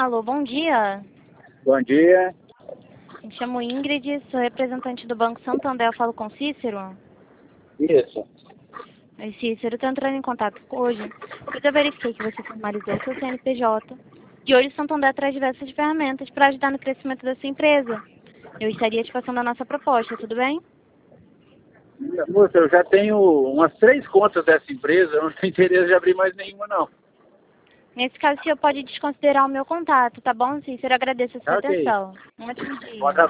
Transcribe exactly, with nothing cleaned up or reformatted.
Alô, bom dia. Bom dia. Me chamo Ingrid, sou representante do Banco Santander. Eu falo com Cícero? Isso. Oi, Cícero, estou entrando em contato hoje porque eu verifiquei que você formalizou o seu C N P J e hoje o Santander traz diversas ferramentas para ajudar no crescimento da sua empresa. Eu estaria te passando a nossa proposta, tudo bem? Moça, eu já tenho umas três contas dessa empresa, eu não tenho interesse de abrir mais nenhuma, não. Nesse caso, o senhor pode desconsiderar o meu contato, tá bom, Cícero? Agradeço a sua Ok. atenção. Um ótimo dia. Boa